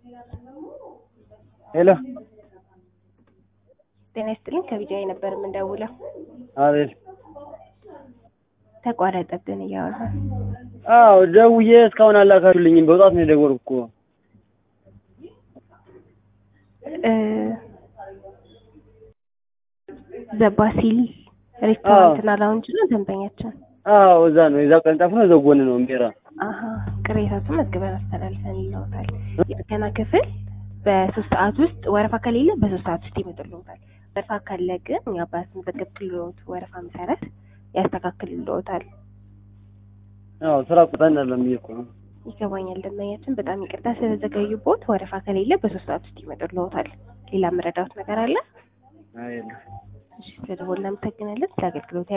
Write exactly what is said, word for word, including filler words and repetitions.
ሄሎ ጤና ይስጥልኝ ከቢጃይ ነበር የምንደውለው። አቤት። ተቋረጠብን እያወራን። አዎ ደውዬ እስካሁን አላካችሁልኝም። በወጣት ነው የደወልኩት እኮ። እ ዘባሲል ሬስቶራንት እና ላውንጅ ነው ደንበኛችን። አዎ እዛ ነው፣ እዛ ቅርንጫፍ ነው፣ እዛው ጎን ነው ሜራ። አሃ ቅሬታቱን መዝግበን አስተላልፈን ይለውታል። የጥገና ክፍል በሶስት ሰዓት ውስጥ ወረፋ ከሌለ በሶስት ሰዓት ውስጥ ይመጣልዎታል። ወረፋ ካለ ግን እኛ ባስመዘገብክልዎት ወረፋ መሰረት ያስተካክልልዎታል። አዎ ስራ ቁጣን አይደለም እኮ ነው። ይገባኛል ደንበኛችን፣ በጣም ይቅርታ ስለዘገዩቦት። ወረፋ ከሌለ በሶስት ሰዓት ውስጥ ይመጣልዎታል። ሌላ መረዳት ነገር አለ? አይደለም። እሺ ስለደወልን እናመሰግናለን። ስለ አገልግሎት